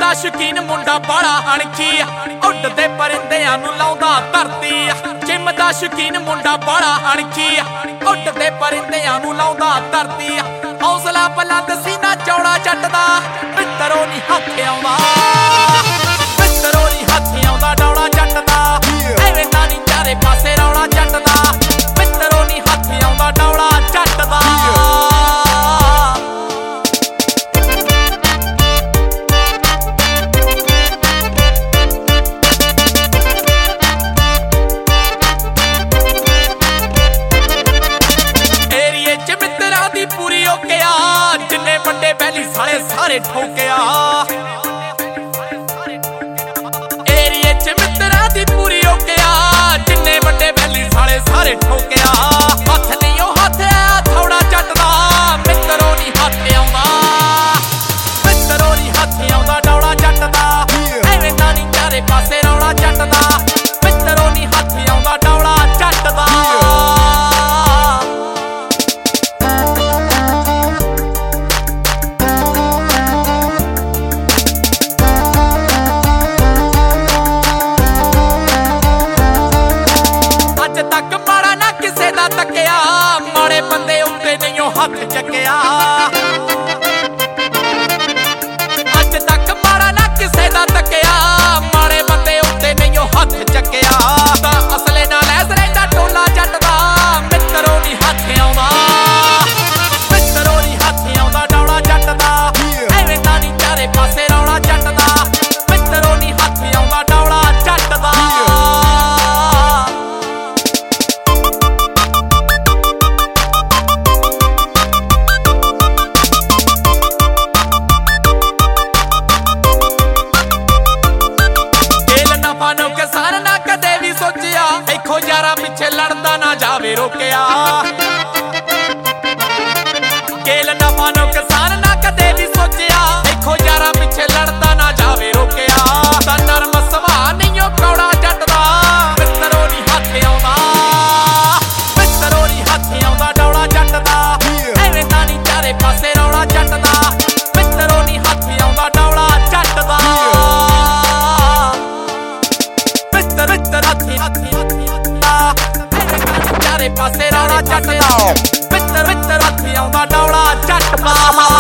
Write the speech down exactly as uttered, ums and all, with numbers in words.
ਦਾ ਸ਼ੌਕੀਨ ਮੁੰਡਾ ਬੜਾ ਅਣਖੀ ਉੱਡਦੇ ਪਰਿੰਦਿਆਂ ਨੂੰ ਲਾਉਂਦਾ ਧਰਤੀ। ਜਿਮ ਦਾ ਸ਼ੌਕੀਨ ਮੁੰਡਾ ਬੜਾ ਅਣਖੀ ਉੱਡਦੇ ਪਰਿੰਦਿਆਂ ਨੂੰ ਲਾਉਂਦਾ ਧਰਤੀ। ਹੌਸਲਾ ਬੁਲੰਦ ਸੀਨਾ ਚੌੜਾ ਜੱਟ ਦਾ ਮਿੱਤਰੋਂ ਨੀ ਹੱਥ ਆਉਂਦਾ, ਮਿੱਤਰੋਂ ਨੀ ਹੱਥ ਆਉਂਦਾ ਡੌਲਾ ਜੱਟ ਦਾ। ਐਵੇਂ ਤਾਂ ਨੀ ਚਾਰੇ ਪਾਸੇ ਰੌਲਾ ਜੱਟ ਦਾ, ਮਿੱਤਰੋਂ ਨੀ ਹੱਥ ਆਉਂਦਾ ਡੌਲਾ ਜੱਟ ਦਾ। ਜਿੰਨੇ ਵੱਡੇ ਬੈਲੀ ਸਾਲੇ ਸਾਰੇ ਠੋਕਿਆ, ਏਰੀਏ ਚ ਮਿੱਤਰਾਂ ਦੀ ਪੂਰੀ ਓਕਿਆ। ਜਿੰਨੇ ਵੱਡੇ ਬੈਲੀ ਸਾਲੇ ਸਾਰੇ ਠੋਕਿਆ। ਹੱਥ ਨਹੀਂ ਉਹ ਹੱਥ ਆ ਥੋੜਾ ਜੱਟ ਦਾ, ਮਿੱਤਰੋਂ ਨੀ ਹੱਥ ਆਉਂਦਾ, ਮਿੱਤਰੋਂ ਨੀ ਹੱਥ ਆਉਂਦਾ ਡੌਲਾ ਜੱਟ ਦਾ। ਐਵੇਂ ਤਾਂ ਨੀ ਚਾਰੇ ਪਾਸੇ ਰੌਲਾ ਜੱਟ ਦਾ, ਮਿੱਤਰੋਂ ਨੀ ਹੱਥ ਆਉਂਦਾ ਡੌਲਾ ਜੱਟ ਦਾ। ਤੱਕ ਮਾੜਾ ਨਾ ਕਿਸੇ ਦਾ ਤੱਕਿਆ, ਮਾੜੇ ਬੰਦੇ ਉੱਤੇ ਨਹੀਂ ਉਹ ਹੱਥ ਚੱਕਿਆ। ਅੱਜ ਤੱਕ ਮਾੜਾ ਨਾ ਕਿਸੇ ਦਾ ਤੱਕਿਆ, ਮਾੜੇ ਬੰਦੇ ਉੱਤੇ ਨਹੀਂ ਉਹ ਹੱਥ ਚੱਕਿਆ। ਤਾਂ ਅਸਲੇ ਨਾਲ ਐਸ ਰਹਿੰਦਾ ਟੋਲਾ ਜੱਟ ਦਾ, ਮਿੱਤਰੋਂ ਨੀ ਹੱਥ ਆਉਂਦਾ, ਮਿੱਤਰੋਂ ਨੀ ਹੱਥ ਆਉਂਦਾ ਡੌਲਾ ਜੱਟ ਦਾ। ਐਵੇਂ ਤਾਂ ਨੀ ਚਾਰੇ ਪਾਸੇ ਰੌਲਾ ਜੱਟ ਦਾ, ਮਿੱਤਰੋਂ ਨੀ ਹੱਥ ਆਉਂਦਾ ਡੌਲਾ ਜੱਟ ਦਾ। ਮਾਨੋ ਕਿਸਾਨ ਨਾ ਕਦੇ ਵੀ ਸੋਚਿਆ, ਇੱਕੋ ਯਾਰਾਂ ਪਿੱਛੇ ਲੜਦਾ ਨਾ ਜਾਵੇ ਰੋਕਿਆ। ਗੇਲ ਨਾ ਮਾਨੋ ਕਿਸਾਨ ਨਾ ਕਦੇ ਵੀ ਸੋਚਿਆ, ਇੱਕੋ ਯਾਰਾਂ ਪਿੱਛੇ ਲੜਦਾ ਨਾ ਜਾਵੇ ਰੋਕਿਆ। ਤਾਂ ਨਰਮ ਸੁਭਾਅ ਨਹੀਂ ਉਹ ਕੌੜਾ ਜੱਟ ਦਾ, ਮਿੱਤਰੋਂ ਨੀ ਹੱਥ ਆਉਂਦਾ, ਮਿੱਤਰੋਂ ਨੀ ਹੱਥ ਆਉਂਦਾ ਡੌਲਾ ਜੱਟ ਦਾ। ਐਵੇਂ ਤਾਂ ਨੀ ਚਾਰੇ ਪਾਸੇ ਰੌਲਾ ਜੱਟ ਦਾ, ਮਿੱਤਰੋਂ ਨੀ ਹੱਥ ਆਉਂਦਾ ਡੌਲਾ ਜੱਟ ਦਾ। ਮਿੱਤਰ ਮਿੱਤਰ ਹੱਥੀ ਹੱਥੀ ਚਾਰੇ ਪਾਸੇ ਰੌਲਾ ਜੱਟ ਦਾ, ਮਿੱਤਰ ਮਿੱਤਰ ਹੱਥੀ ਆਉਂਦਾ ਡੌਲਾ ਜੱਟ ਦਾ।